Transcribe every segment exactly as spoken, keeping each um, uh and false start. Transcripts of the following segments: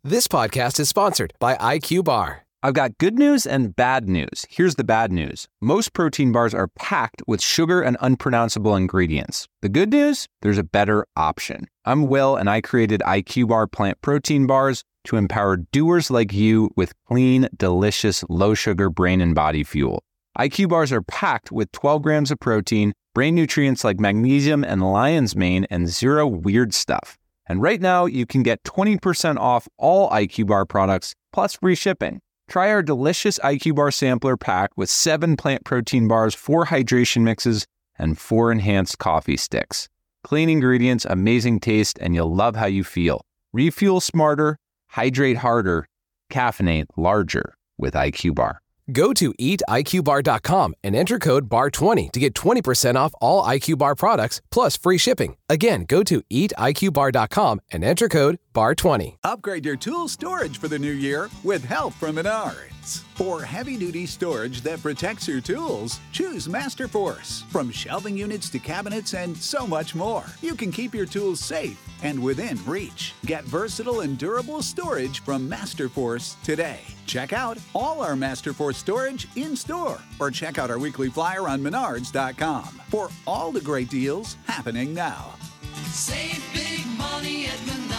This podcast is sponsored by I Q Bar. I've got good news and bad news. Here's the bad news. Most protein bars are packed with sugar and unpronounceable ingredients. The good news? There's a better option. I'm Will, and I created I Q Bar plant protein bars to empower doers like you with clean, delicious, low-sugar brain and body fuel. I Q Bars are packed with twelve grams of protein, brain nutrients like magnesium and lion's mane, and zero weird stuff. And right now, you can get twenty percent off all I Q Bar products, plus free shipping. Try our delicious I Q Bar sampler pack with seven plant protein bars, four hydration mixes, and four enhanced coffee sticks. Clean ingredients, amazing taste, and you'll love how you feel. Refuel smarter, hydrate harder, caffeinate larger with I Q Bar. Go to eat I Q bar dot com and enter code bar twenty to get twenty percent off all I Q Bar products plus free shipping. Again, go to eat I Q bar dot com and enter code bar twenty. Upgrade your tool storage for the new year with help from Menards. For heavy-duty storage that protects your tools, choose Masterforce. From shelving units to cabinets and so much more, you can keep your tools safe and within reach. Get versatile and durable storage from Masterforce today. Check out all our Masterforce storage in-store or check out our weekly flyer on menards dot com for all the great deals happening now. Save big money at Menards.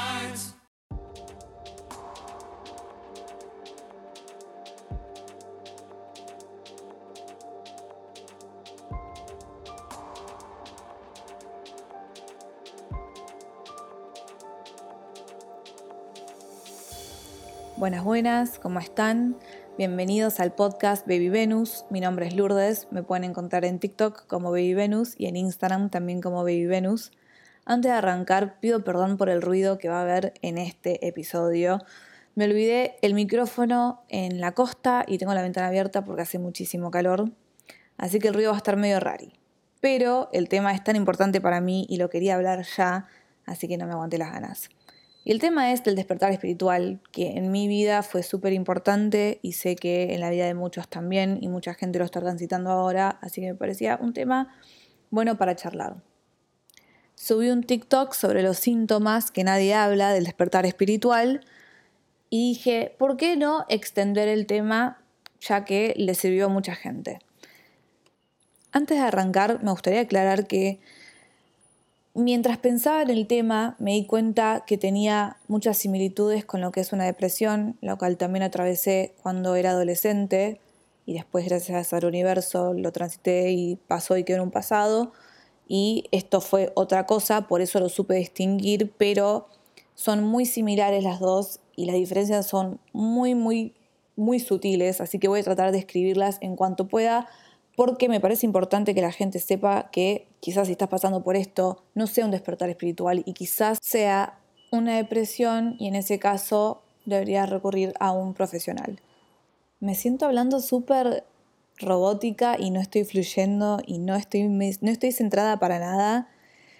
Buenas, buenas, ¿cómo están? Bienvenidos al podcast Baby Venus. Mi nombre es Lourdes, me pueden encontrar en TikTok como Baby Venus y en Instagram también como Baby Venus. Antes de arrancar, pido perdón por el ruido que va a haber en este episodio. Me olvidé el micrófono en la costa y tengo la ventana abierta porque hace muchísimo calor, así que el ruido va a estar medio rari. Pero el tema es tan importante para mí y lo quería hablar ya, así que no me aguanté las ganas. Y el tema es del despertar espiritual, que en mi vida fue súper importante y sé que en la vida de muchos también, y mucha gente lo está transitando ahora, así que me parecía un tema bueno para charlar. Subí un TikTok sobre los síntomas que nadie habla del despertar espiritual y dije, ¿por qué no extender el tema ya que le sirvió a mucha gente? Antes de arrancar, me gustaría aclarar que mientras pensaba en el tema, me di cuenta que tenía muchas similitudes con lo que es una depresión, lo cual también atravesé cuando era adolescente y después, gracias al universo, lo transité y pasó y quedó en un pasado. Y esto fue otra cosa, por eso lo supe distinguir, pero son muy similares las dos y las diferencias son muy, muy, muy sutiles, así que voy a tratar de escribirlas en cuanto pueda, porque me parece importante que la gente sepa que quizás si estás pasando por esto no sea un despertar espiritual y quizás sea una depresión y en ese caso deberías recurrir a un profesional. Me siento hablando súper robótica y no estoy fluyendo y no estoy, no estoy centrada para nada.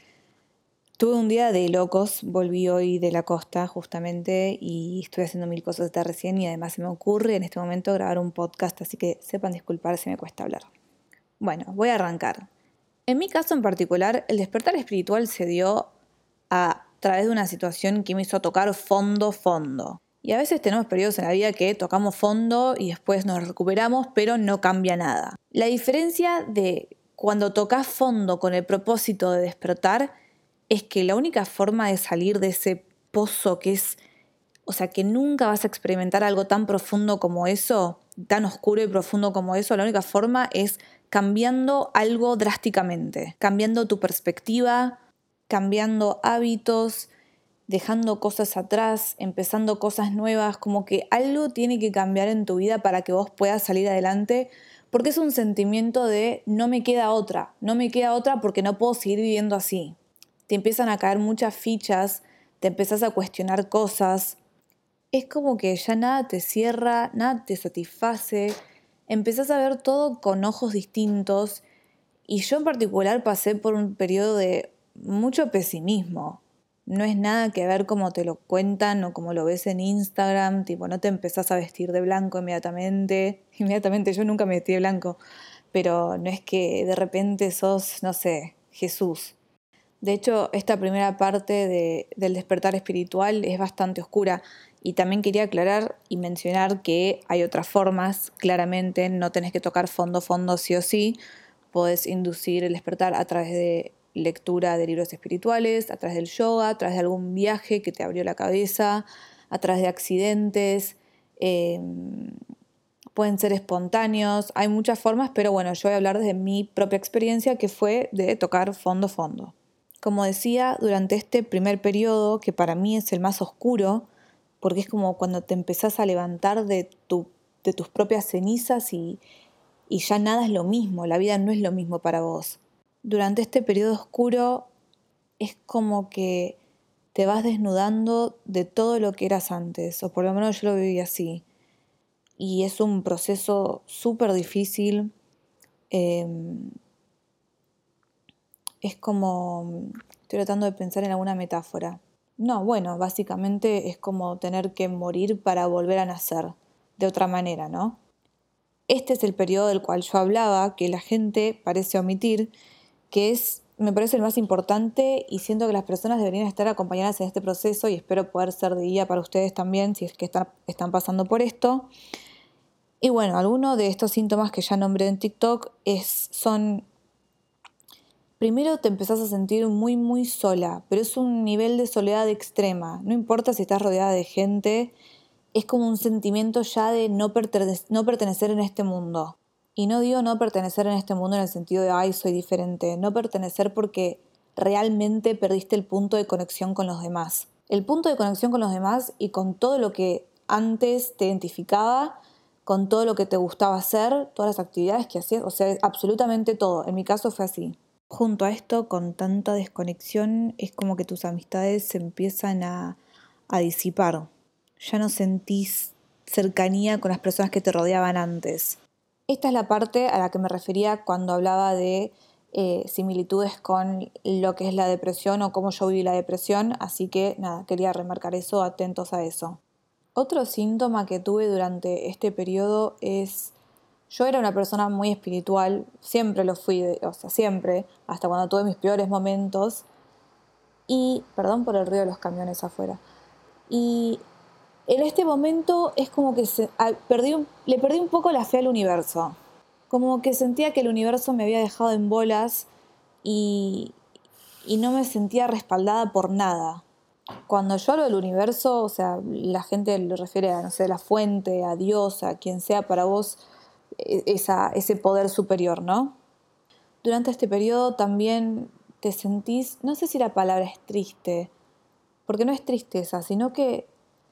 Tuve un día de locos, volví hoy de la costa justamente y estoy haciendo mil cosas de recién y además se me ocurre en este momento grabar un podcast, así que sepan disculpar si me cuesta hablar. Bueno, voy a arrancar. En mi caso en particular, el despertar espiritual se dio a través de una situación que me hizo tocar fondo, fondo. Y a veces tenemos periodos en la vida que tocamos fondo y después nos recuperamos, pero no cambia nada. La diferencia de cuando tocas fondo con el propósito de despertar es que la única forma de salir de ese pozo que es, o sea, que nunca vas a experimentar algo tan profundo como eso, tan oscuro y profundo como eso, la única forma es cambiando algo drásticamente, cambiando tu perspectiva, cambiando hábitos, dejando cosas atrás, empezando cosas nuevas, como que algo tiene que cambiar en tu vida para que vos puedas salir adelante, porque es un sentimiento de no me queda otra, no me queda otra porque no puedo seguir viviendo así. Te empiezan a caer muchas fichas, te empezás a cuestionar cosas, es como que ya nada te cierra, nada te satisface, empezás a ver todo con ojos distintos y yo en particular pasé por un periodo de mucho pesimismo. No es nada que ver como te lo cuentan o como lo ves en Instagram, tipo no te empezás a vestir de blanco inmediatamente. Inmediatamente yo nunca me vestí de blanco, pero no es que de repente sos, no sé, Jesús. De hecho, esta primera parte de, del despertar espiritual es bastante oscura Y también quería aclarar y mencionar que hay otras formas, claramente, no tenés que tocar fondo, fondo sí o sí. Podés inducir el despertar a través de lectura de libros espirituales, a través del yoga, a través de algún viaje que te abrió la cabeza, a través de accidentes, eh, pueden ser espontáneos, hay muchas formas, pero bueno, yo voy a hablar desde mi propia experiencia, que fue de tocar fondo, fondo. Como decía, durante este primer periodo, que para mí es el más oscuro, porque es como cuando te empezás a levantar de, tu, de tus propias cenizas y, y ya nada es lo mismo, la vida no es lo mismo para vos. Durante este periodo oscuro es como que te vas desnudando de todo lo que eras antes, o por lo menos yo lo viví así. Y es un proceso súper difícil. Eh, es como, estoy tratando de pensar en alguna metáfora. No, bueno, básicamente es como tener que morir para volver a nacer, de otra manera, ¿no? Este es el periodo del cual yo hablaba, que la gente parece omitir, que es, me parece el más importante, y siento que las personas deberían estar acompañadas en este proceso, y espero poder ser de guía para ustedes también, si es que están, están pasando por esto. Y bueno, algunos de estos síntomas que ya nombré en TikTok es, son... Primero te empezás a sentir muy, muy sola, pero es un nivel de soledad extrema. No importa si estás rodeada de gente, es como un sentimiento ya de no, pertene- no pertenecer en este mundo. Y no digo no pertenecer en este mundo en el sentido de, ay, soy diferente. No pertenecer porque realmente perdiste el punto de conexión con los demás. El punto de conexión con los demás y con todo lo que antes te identificaba, con todo lo que te gustaba hacer, todas las actividades que hacías, o sea, absolutamente todo. En mi caso fue así. Junto a esto, con tanta desconexión, es como que tus amistades se empiezan a, a disipar. Ya no sentís cercanía con las personas que te rodeaban antes. Esta es la parte a la que me refería cuando hablaba de eh, similitudes con lo que es la depresión o cómo yo viví la depresión, así que nada, quería remarcar eso, atentos a eso. Otro síntoma que tuve durante este periodo es... Yo era una persona muy espiritual, siempre lo fui, o sea, siempre, hasta cuando tuve mis peores momentos. Y, perdón por el ruido de los camiones afuera. Y en este momento es como que se, a, perdí un, le perdí un poco la fe al universo. Como que sentía que el universo me había dejado en bolas y, y no me sentía respaldada por nada. Cuando yo hablo del universo, o sea, la gente lo refiere a, no sé, la fuente, a Dios, a quien sea para vos esa, ese poder superior, ¿no? Durante este periodo también te sentís, no sé si la palabra es triste, porque no es tristeza, sino que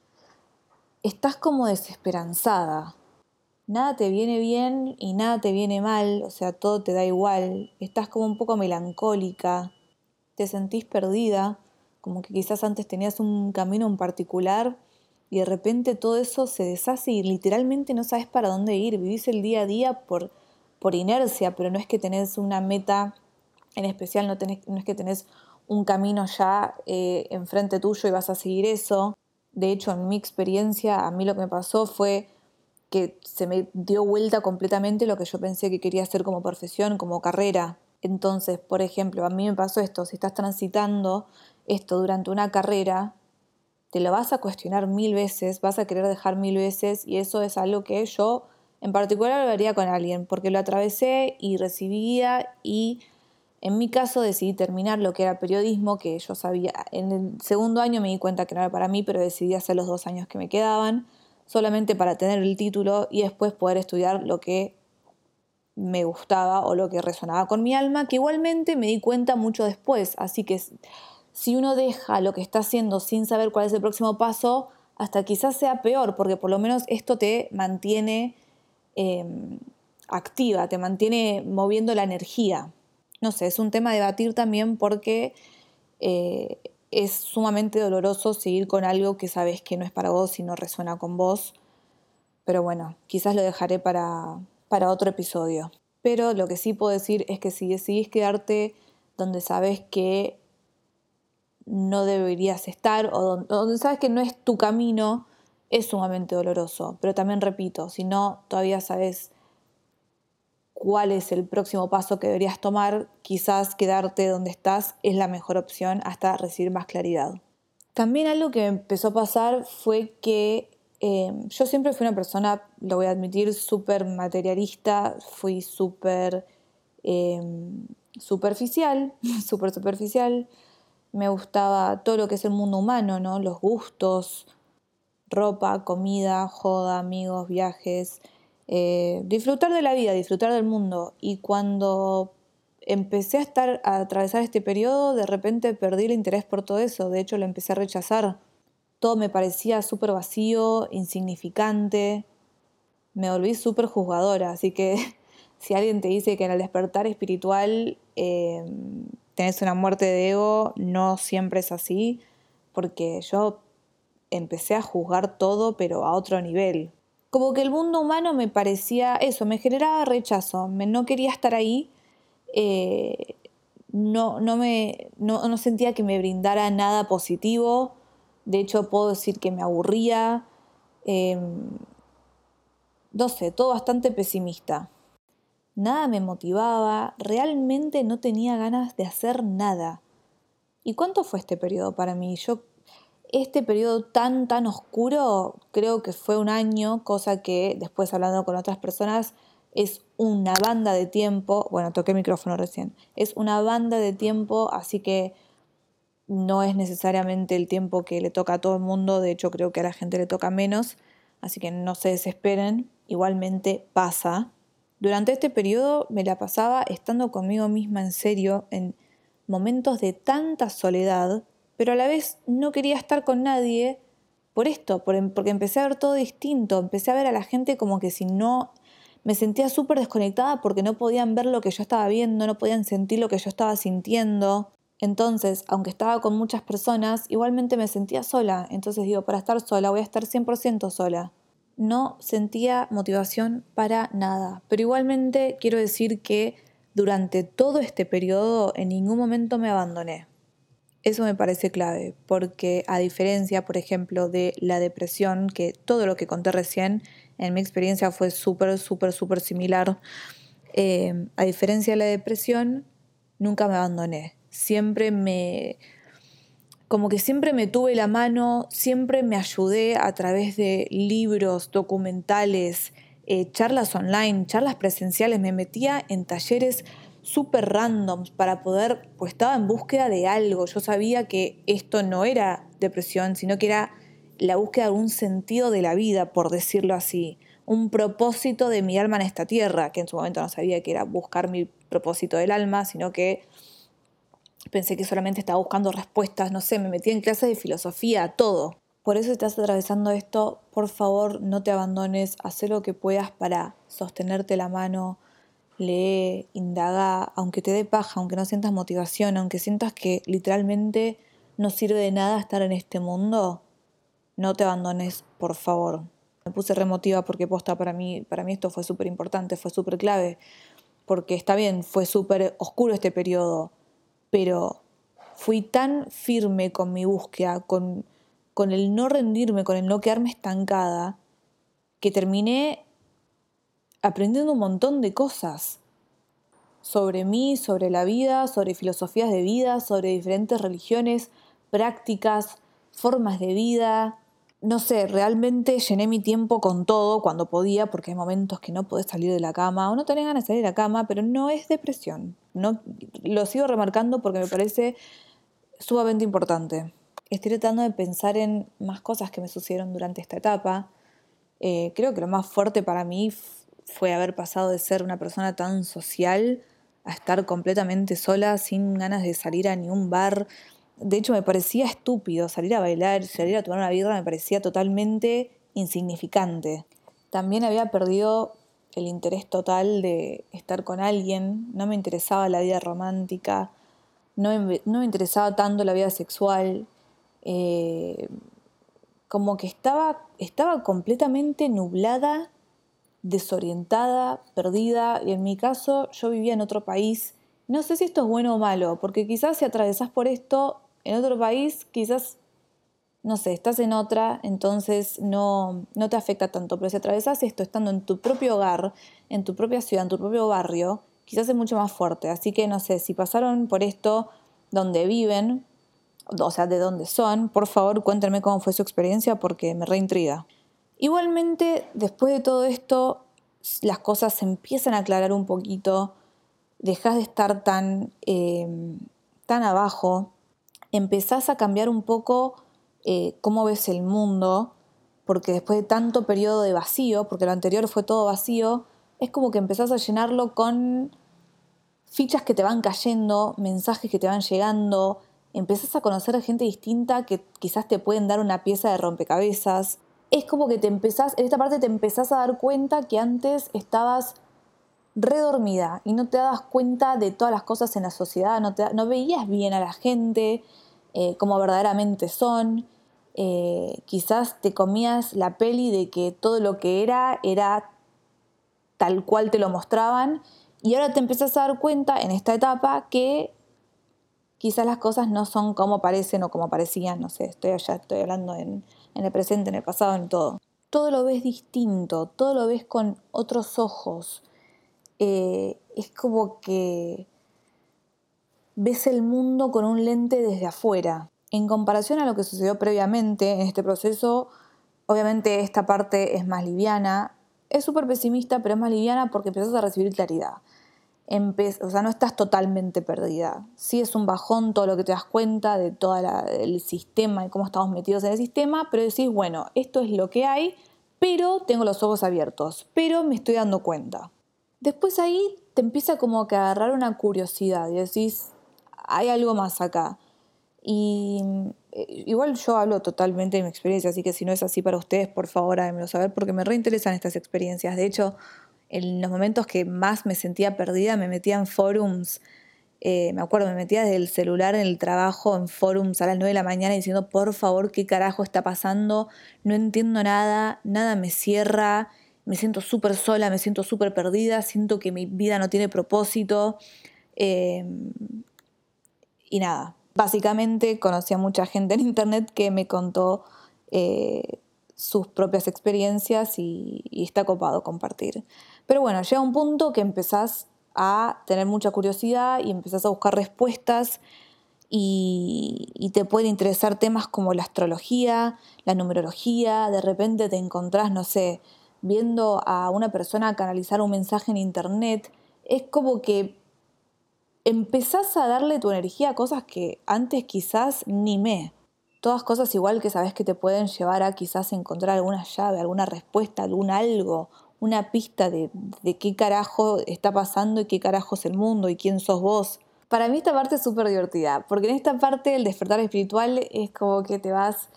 estás como desesperanzada. Nada te viene bien y nada te viene mal, o sea, todo te da igual. Estás como un poco melancólica, te sentís perdida, como que quizás antes tenías un camino en particular y de repente todo eso se deshace y literalmente no sabes para dónde ir. Vivís el día a día por, por inercia, pero no es que tenés una meta en especial, no, tenés, no es que tenés un camino ya eh, enfrente tuyo y vas a seguir eso. De hecho, en mi experiencia, a mí lo que me pasó fue que se me dio vuelta completamente lo que yo pensé que quería hacer como profesión, como carrera. Entonces, por ejemplo, a mí me pasó esto, si estás transitando esto durante una carrera, te lo vas a cuestionar mil veces, vas a querer dejar mil veces y eso es algo que yo en particular lo haría con alguien, porque lo atravesé y recibía y en mi caso decidí terminar lo que era periodismo, que yo sabía, en el segundo año me di cuenta que no era para mí, pero decidí hacer los dos años que me quedaban, solamente para tener el título y después poder estudiar lo que me gustaba o lo que resonaba con mi alma, que igualmente me di cuenta mucho después. Así que si uno deja lo que está haciendo sin saber cuál es el próximo paso, hasta quizás sea peor, porque por lo menos esto te mantiene eh, activa, te mantiene moviendo la energía. No sé, es un tema a debatir también porque eh, es sumamente doloroso seguir con algo que sabes que no es para vos y no resuena con vos. Pero bueno, quizás lo dejaré para, para otro episodio. Pero lo que sí puedo decir es que si decidís quedarte donde sabes que no deberías estar o donde, donde sabes que no es tu camino, es sumamente doloroso. Pero también repito, si no todavía sabes cuál es el próximo paso que deberías tomar, quizás quedarte donde estás es la mejor opción hasta recibir más claridad. También algo que me empezó a pasar fue que eh, yo siempre fui una persona, lo voy a admitir, súper materialista, fui súper eh, superficial, súper superficial. Me gustaba todo lo que es el mundo humano, ¿no? Los gustos, ropa, comida, joda, amigos, viajes, eh, disfrutar de la vida, disfrutar del mundo. Y cuando empecé a estar a atravesar este periodo, de repente perdí el interés por todo eso. De hecho, lo empecé a rechazar. Todo me parecía súper vacío, insignificante. Me volví súper juzgadora. Así que si alguien te dice que en el despertar espiritual eh, tenés una muerte de ego, no siempre es así, porque yo empecé a juzgar todo, pero a otro nivel. Como que el mundo humano me parecía eso, me generaba rechazo, me, no quería estar ahí, eh, no, no, me, no, no sentía que me brindara nada positivo, de hecho puedo decir que me aburría, eh, no sé, todo bastante pesimista. Nada me motivaba, realmente no tenía ganas de hacer nada. ¿Y cuánto fue este periodo para mí? Yo Este periodo tan, tan oscuro, creo que fue un año, cosa que después hablando con otras personas es una banda de tiempo. Bueno, toqué el micrófono recién. Es una banda de tiempo, así que no es necesariamente el tiempo que le toca a todo el mundo. De hecho, creo que a la gente le toca menos, así que no se desesperen. Igualmente pasa. Durante este periodo me la pasaba estando conmigo misma en serio, en momentos de tanta soledad, pero a la vez no quería estar con nadie por esto, por, porque empecé a ver todo distinto, empecé a ver a la gente como que si no, me sentía súper desconectada porque no podían ver lo que yo estaba viendo, no podían sentir lo que yo estaba sintiendo. Entonces, aunque estaba con muchas personas, igualmente me sentía sola. Entonces digo, para estar sola voy a estar cien por ciento sola. No sentía motivación para nada, pero igualmente quiero decir que durante todo este periodo en ningún momento me abandoné. Eso me parece clave, porque a diferencia, por ejemplo, de la depresión, que todo lo que conté recién, en mi experiencia fue súper, súper, súper similar, eh, a diferencia de la depresión, nunca me abandoné. Siempre me... Como que siempre me tuve la mano, siempre me ayudé a través de libros, documentales, eh, charlas online, charlas presenciales. Me metía en talleres súper randoms para poder, pues estaba en búsqueda de algo. Yo sabía que esto no era depresión, sino que era la búsqueda de un sentido de la vida, por decirlo así. Un propósito de mi alma en esta tierra, que en su momento no sabía que era buscar mi propósito del alma, sino que pensé que solamente estaba buscando respuestas, no sé, me metí en clases de filosofía, todo. Por eso estás atravesando esto, por favor no te abandones, haz lo que puedas para sostenerte la mano, lee, indaga, aunque te dé paja, aunque no sientas motivación, aunque sientas que literalmente no sirve de nada estar en este mundo, no te abandones, por favor. Me puse remotiva porque posta para mí, para mí esto fue súper importante, fue súper clave, porque está bien, fue súper oscuro este periodo, pero fui tan firme con mi búsqueda, con, con el no rendirme, con el no quedarme estancada, que terminé aprendiendo un montón de cosas sobre mí, sobre la vida, sobre filosofías de vida, sobre diferentes religiones, prácticas, formas de vida. No sé, realmente llené mi tiempo con todo cuando podía, porque hay momentos que no podés salir de la cama o no tenés ganas de salir de la cama, pero no es depresión. No, lo sigo remarcando porque me parece sumamente importante. Estoy tratando de pensar en más cosas que me sucedieron durante esta etapa. Eh, creo que lo más fuerte para mí f- fue haber pasado de ser una persona tan social a estar completamente sola, sin ganas de salir a ningún bar. De hecho, me parecía estúpido salir a bailar, salir a tomar una birra, me parecía totalmente insignificante. También había perdido el interés total de estar con alguien, no me interesaba la vida romántica, no me, no me interesaba tanto la vida sexual, eh, como que estaba, estaba completamente nublada, desorientada, perdida, y en mi caso yo vivía en otro país. No sé si esto es bueno o malo, porque quizás si atravesás por esto en otro país, quizás, no sé, estás en otra, entonces no, no te afecta tanto, pero si atravesás esto estando en tu propio hogar, en tu propia ciudad, en tu propio barrio, quizás es mucho más fuerte. Así que no sé, si pasaron por esto donde viven, o sea, de dónde son, por favor cuéntenme cómo fue su experiencia porque me reintriga. Igualmente, después de todo esto, las cosas se empiezan a aclarar un poquito, dejás de estar tan, eh, tan abajo, empezás a cambiar un poco eh, cómo ves el mundo, porque después de tanto periodo de vacío, porque lo anterior fue todo vacío, es como que empezás a llenarlo con fichas que te van cayendo, mensajes que te van llegando, empezás a conocer a gente distinta que quizás te pueden dar una pieza de rompecabezas. Es como que te empezás, en esta parte te empezás a dar cuenta que antes estabas redormida y no te dabas cuenta de todas las cosas en la sociedad, no, te, no veías bien a la gente, eh, como verdaderamente son. Eh, quizás te comías la peli de que todo lo que era era tal cual te lo mostraban, y ahora te empezás a dar cuenta en esta etapa que quizás las cosas no son como parecen o como parecían, no sé, estoy allá, estoy hablando en, en el presente, en el pasado, en todo. Todo lo ves distinto, todo lo ves con otros ojos. Eh, es como que ves el mundo con un lente desde afuera. En comparación a lo que sucedió previamente en este proceso, obviamente esta parte es más liviana. Es súper pesimista, pero es más liviana porque empiezas a recibir claridad. Empe- o sea, no estás totalmente perdida. Sí es un bajón todo lo que te das cuenta de todo el sistema y cómo estamos metidos en el sistema, pero decís, bueno, esto es lo que hay, pero tengo los ojos abiertos, pero me estoy dando cuenta. Después ahí te empieza como que a agarrar una curiosidad y decís, hay algo más acá. Y eh, igual yo hablo totalmente de mi experiencia, así que si no es así para ustedes, por favor háganmelo saber porque me reinteresan estas experiencias. De hecho, en los momentos que más me sentía perdida me metía en forums. Eh, me acuerdo, me metía desde el celular en el trabajo en forums a las nueve de la mañana diciendo, por favor, ¿qué carajo está pasando? No entiendo nada, nada me cierra, me siento súper sola, me siento súper perdida, siento que mi vida no tiene propósito. Eh, y nada, básicamente conocí a mucha gente en internet que me contó eh, sus propias experiencias y, y está copado compartir. Pero bueno, llega un punto que empezás a tener mucha curiosidad y empezás a buscar respuestas y, y te pueden interesar temas como la astrología, la numerología, de repente te encontrás, no sé, viendo a una persona canalizar un mensaje en internet. Es como que empezás a darle tu energía a cosas que antes quizás ni me. Todas cosas igual que sabes que te pueden llevar a quizás encontrar alguna llave, alguna respuesta, algún algo, una pista de, de qué carajo está pasando y qué carajo es el mundo y quién sos vos. Para mí esta parte es súper divertida, porque en esta parte el despertar espiritual es como que te vas,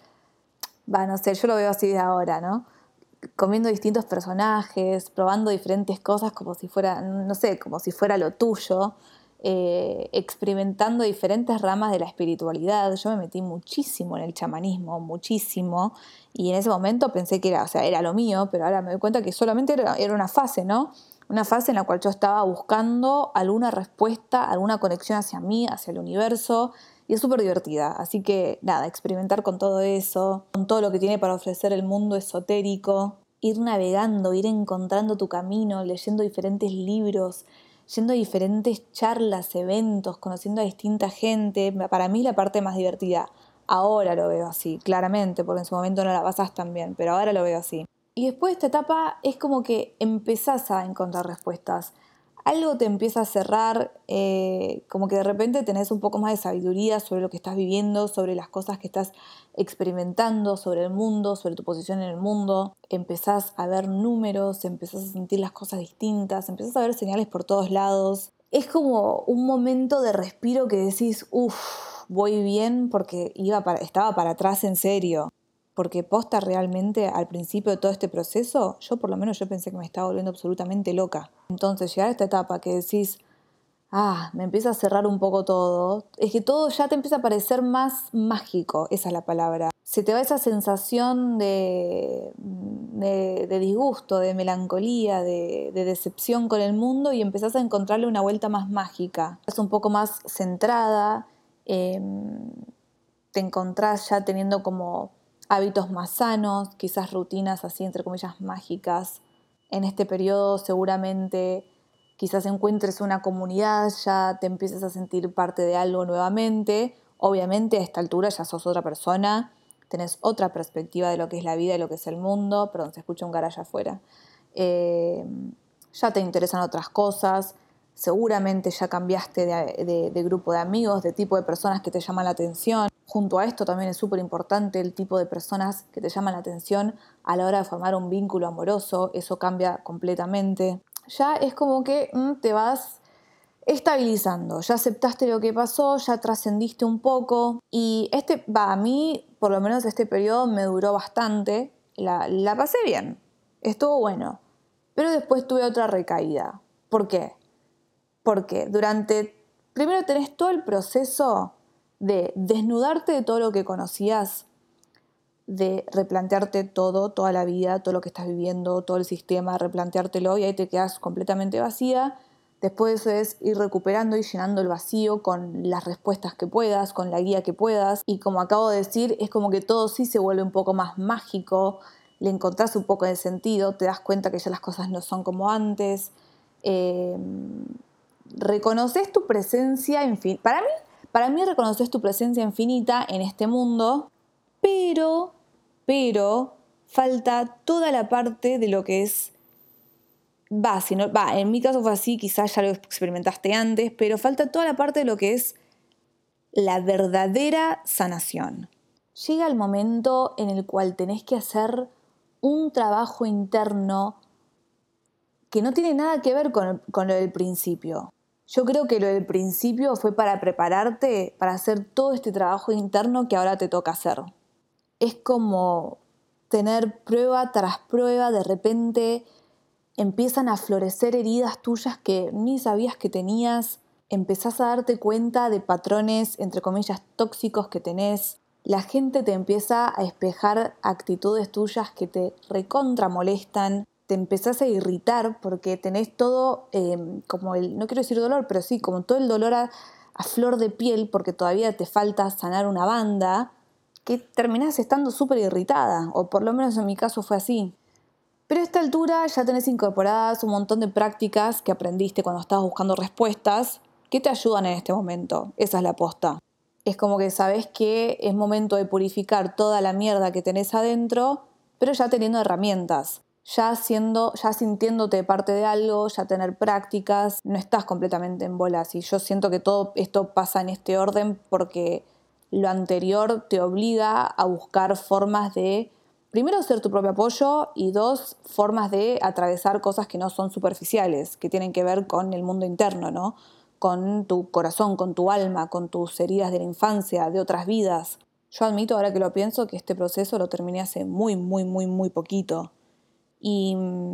va, no sé, yo lo veo así de ahora, ¿no? Comiendo distintos personajes, probando diferentes cosas como si fuera, no sé, como si fuera lo tuyo. Eh, experimentando diferentes ramas de la espiritualidad. Yo me metí muchísimo en el chamanismo, muchísimo, y en ese momento pensé que era, o sea, era lo mío, pero ahora me doy cuenta que solamente era, era una fase, ¿no? Una fase en la cual yo estaba buscando alguna respuesta, alguna conexión hacia mí, hacia el universo, y es súper divertida. Así que nada, experimentar con todo eso, con todo lo que tiene para ofrecer el mundo esotérico, ir navegando, ir encontrando tu camino, leyendo diferentes libros, yendo a diferentes charlas, eventos, conociendo a distinta gente. Para mí la parte más divertida. Ahora lo veo así, claramente, porque en su momento no la pasás tan bien, pero ahora lo veo así. Y después de esta etapa es como que empezás a encontrar respuestas. Algo te empieza a cerrar, eh, como que de repente tenés un poco más de sabiduría sobre lo que estás viviendo, sobre las cosas que estás experimentando, sobre el mundo, sobre tu posición en el mundo. Empezás a ver números, empezás a sentir las cosas distintas, empezás a ver señales por todos lados. Es como un momento de respiro que decís, uff, voy bien porque iba para, estaba para atrás en serio. Porque posta realmente al principio de todo este proceso, yo por lo menos yo pensé que me estaba volviendo absolutamente loca. Entonces llegar a esta etapa que decís, ah, me empieza a cerrar un poco todo, es que todo ya te empieza a parecer más mágico, esa es la palabra. Se te va esa sensación de, de, de disgusto, de melancolía, de, de decepción con el mundo y empezás a encontrarle una vuelta más mágica. Estás un poco más centrada, eh, te encontrás ya teniendo como hábitos más sanos, quizás rutinas así entre comillas mágicas. En este periodo seguramente quizás encuentres una comunidad, ya te empieces a sentir parte de algo nuevamente, Obviamente a esta altura ya sos otra persona, tenés otra perspectiva de lo que es la vida y lo que es el mundo. Perdón, se escucha un garaje afuera. Eh, ya te interesan otras cosas, seguramente ya cambiaste de, de, de grupo de amigos, de tipo de personas que te llaman la atención. Junto a esto también es súper importante el tipo de personas que te llaman la atención a la hora de formar un vínculo amoroso. Eso cambia completamente. Ya es como que mm, te vas estabilizando, ya aceptaste lo que pasó, ya trascendiste un poco. Y este, va, a mí, por lo menos este periodo me duró bastante. La, la pasé bien, estuvo bueno. Pero después tuve otra recaída. ¿Por qué? Porque durante... Primero tenés todo el proceso de desnudarte de todo lo que conocías, de replantearte todo, toda la vida, todo lo que estás viviendo, todo el sistema, replanteártelo y ahí te quedas completamente vacía. Después eso es ir recuperando y llenando el vacío con las respuestas que puedas, con la guía que puedas. Y como acabo de decir, es como que todo sí se vuelve un poco más mágico, le encontrás un poco de sentido, te das cuenta que ya las cosas no son como antes. Eh, reconoces tu presencia infinita. Para mí, para mí reconoces tu presencia infinita en este mundo, pero, pero falta toda la parte de lo que es... Va, si no, va, en mi caso fue así, quizás ya lo experimentaste antes, pero falta toda la parte de lo que es la verdadera sanación. Llega el momento en el cual tenés que hacer un trabajo interno que no tiene nada que ver con, con lo del principio. Yo creo que lo del principio fue para prepararte para hacer todo este trabajo interno que ahora te toca hacer. Es como tener prueba tras prueba, de repente empiezan a florecer heridas tuyas que ni sabías que tenías, empezás a darte cuenta de patrones, entre comillas, tóxicos que tenés. La gente te empieza a espejar actitudes tuyas que te recontra molestan, te empezás a irritar porque tenés todo, eh, como el, no quiero decir dolor, pero sí, como todo el dolor a, a flor de piel porque todavía te falta sanar una banda, que terminás estando súper irritada, o por lo menos en mi caso fue así. Pero a esta altura ya tenés incorporadas un montón de prácticas que aprendiste cuando estabas buscando respuestas que te ayudan en este momento. Esa es la posta. Es como que sabés que es momento de purificar toda la mierda que tenés adentro, pero ya teniendo herramientas. Ya, siendo, ya sintiéndote parte de algo, ya tener prácticas, no estás completamente en bolas. Y yo siento que todo esto pasa en este orden porque lo anterior te obliga a buscar formas de, primero, ser tu propio apoyo y dos, formas de atravesar cosas que no son superficiales, que tienen que ver con el mundo interno, ¿no? Con tu corazón, con tu alma, con tus heridas de la infancia, de otras vidas. Yo admito, ahora que lo pienso, que este proceso lo terminé hace muy, muy, muy, muy poquito. Y,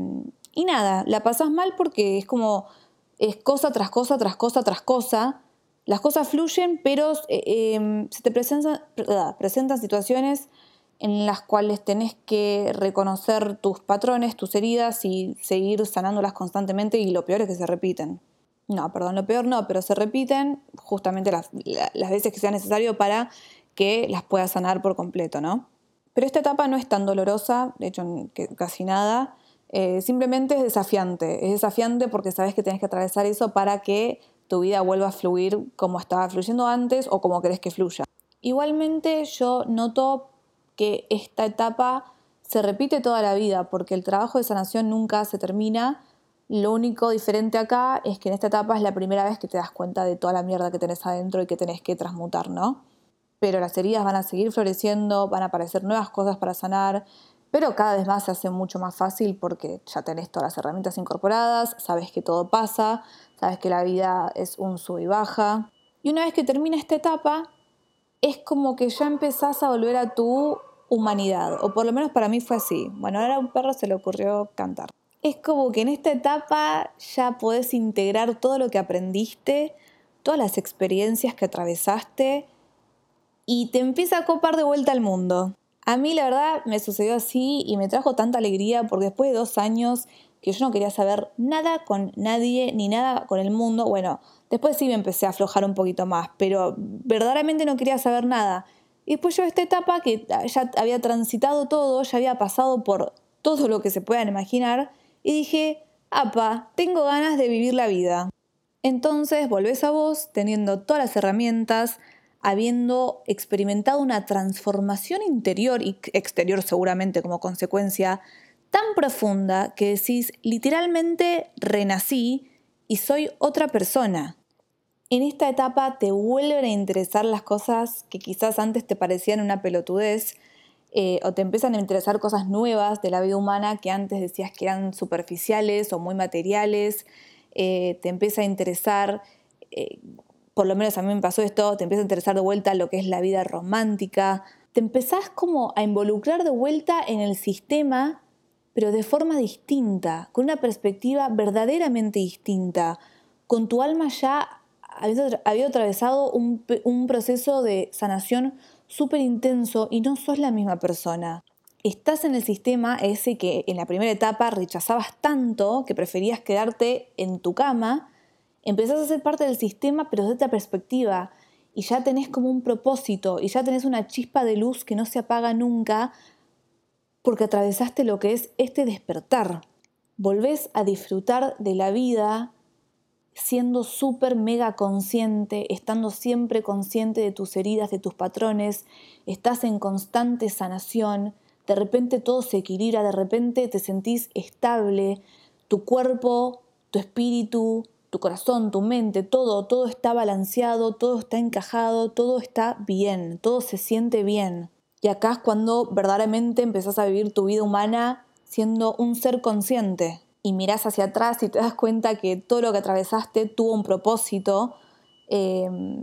y nada, la pasás mal porque es como, es cosa tras cosa, tras cosa, tras cosa. Las cosas fluyen, pero eh, eh, se te presentan, presentan situaciones en las cuales tenés que reconocer tus patrones, tus heridas y seguir sanándolas constantemente, y lo peor es que se repiten. No, perdón, lo peor no, pero se repiten justamente las, las veces que sea necesario para que las puedas sanar por completo, ¿no? Pero esta etapa no es tan dolorosa, de hecho casi nada, eh, simplemente es desafiante. Es desafiante porque sabes que tenés que atravesar eso para que tu vida vuelva a fluir como estaba fluyendo antes o como querés que fluya. Igualmente yo noto que esta etapa se repite toda la vida porque el trabajo de sanación nunca se termina. Lo único diferente acá es que en esta etapa es la primera vez que te das cuenta de toda la mierda que tenés adentro y que tenés que transmutar, ¿no? Pero las heridas van a seguir floreciendo, van a aparecer nuevas cosas para sanar, pero cada vez más se hace mucho más fácil porque ya tenés todas las herramientas incorporadas, sabes que todo pasa, sabes que la vida es un sub y baja. Y una vez que termina esta etapa, es como que ya empezás a volver a tu humanidad, o por lo menos para mí fue así. Bueno, ahora a un perro se le ocurrió cantar. Es como que en esta etapa ya podés integrar todo lo que aprendiste, todas las experiencias que atravesaste, y te empieza a copar de vuelta al mundo. A mí la verdad me sucedió así y me trajo tanta alegría porque después de dos años que yo no quería saber nada con nadie ni nada con el mundo, bueno, después sí me empecé a aflojar un poquito más, pero verdaderamente no quería saber nada. Y después yo esta etapa que ya había transitado todo, ya había pasado por todo lo que se puedan imaginar y dije, apa, tengo ganas de vivir la vida. Entonces volvés a vos teniendo todas las herramientas, habiendo experimentado una transformación interior y exterior seguramente como consecuencia tan profunda que decís, literalmente renací y soy otra persona. En esta etapa te vuelven a interesar las cosas que quizás antes te parecían una pelotudez, eh, o te empiezan a interesar cosas nuevas de la vida humana que antes decías que eran superficiales o muy materiales. Eh, te empieza a interesar, eh, por lo menos a mí me pasó esto, te empieza a interesar de vuelta lo que es la vida romántica. Te empezás como a involucrar de vuelta en el sistema, pero de forma distinta, con una perspectiva verdaderamente distinta, con tu alma ya había atravesado un, un proceso de sanación súper intenso y no sos la misma persona. Estás en el sistema ese que en la primera etapa rechazabas tanto que preferías quedarte en tu cama, empezás a ser parte del sistema pero desde otra perspectiva y ya tenés como un propósito y ya tenés una chispa de luz que no se apaga nunca porque atravesaste lo que es este despertar. Volvés a disfrutar de la vida siendo súper mega consciente, estando siempre consciente de tus heridas, de tus patrones, estás en constante sanación, de repente todo se equilibra, de repente te sentís estable, tu cuerpo, tu espíritu, tu corazón, tu mente, todo, todo está balanceado, todo está encajado, todo está bien, todo se siente bien. Y acá es cuando verdaderamente empezás a vivir tu vida humana siendo un ser consciente. Y mirás hacia atrás y te das cuenta que todo lo que atravesaste tuvo un propósito. Eh,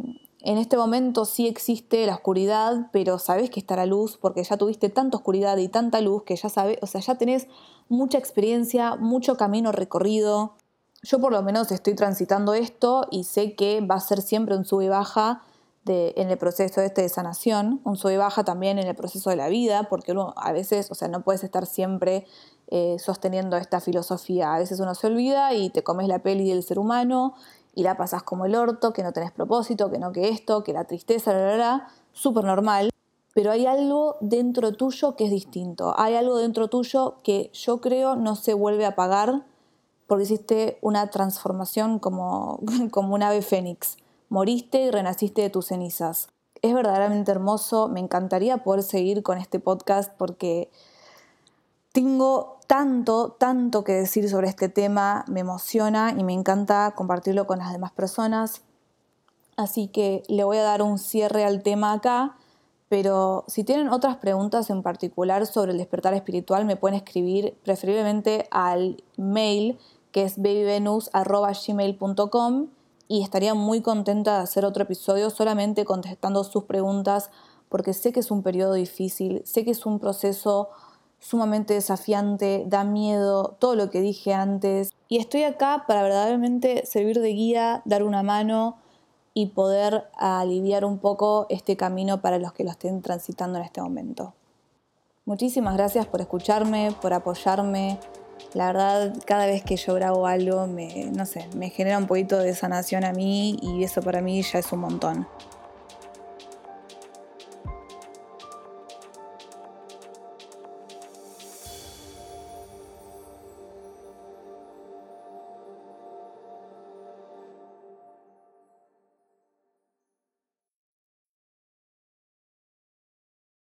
en este momento sí existe la oscuridad, pero sabés que está la luz porque ya tuviste tanta oscuridad y tanta luz que ya sabés, o sea, ya tenés mucha experiencia, mucho camino recorrido. Yo por lo menos estoy transitando esto y sé que va a ser siempre un sube y baja de, en el proceso este de sanación, un sube y baja también en el proceso de la vida, porque uno a veces, o sea, no puedes estar siempre Eh, sosteniendo esta filosofía. A veces uno se olvida y te comes la peli del ser humano y la pasás como el orto, que no tenés propósito, que no que esto, que la tristeza, bla, bla, bla, súper normal. Pero hay algo dentro tuyo que es distinto. Hay algo dentro tuyo que yo creo no se vuelve a apagar porque hiciste una transformación como, como un ave fénix. Moriste y renaciste de tus cenizas. Es verdaderamente hermoso. Me encantaría poder seguir con este podcast porque tengo tanto, tanto que decir sobre este tema, me emociona y me encanta compartirlo con las demás personas. Así que le voy a dar un cierre al tema acá, pero si tienen otras preguntas en particular sobre el despertar espiritual, me pueden escribir preferiblemente al mail que es babyvenus arroba gmail punto com y estaría muy contenta de hacer otro episodio solamente contestando sus preguntas porque sé que es un periodo difícil, sé que es un proceso sumamente desafiante, da miedo, todo lo que dije antes. Y estoy acá para verdaderamente servir de guía, dar una mano y poder aliviar un poco este camino para los que lo estén transitando en este momento. Muchísimas gracias por escucharme, por apoyarme. La verdad, cada vez que yo grabo algo, me, no sé, me genera un poquito de sanación a mí y eso para mí ya es un montón.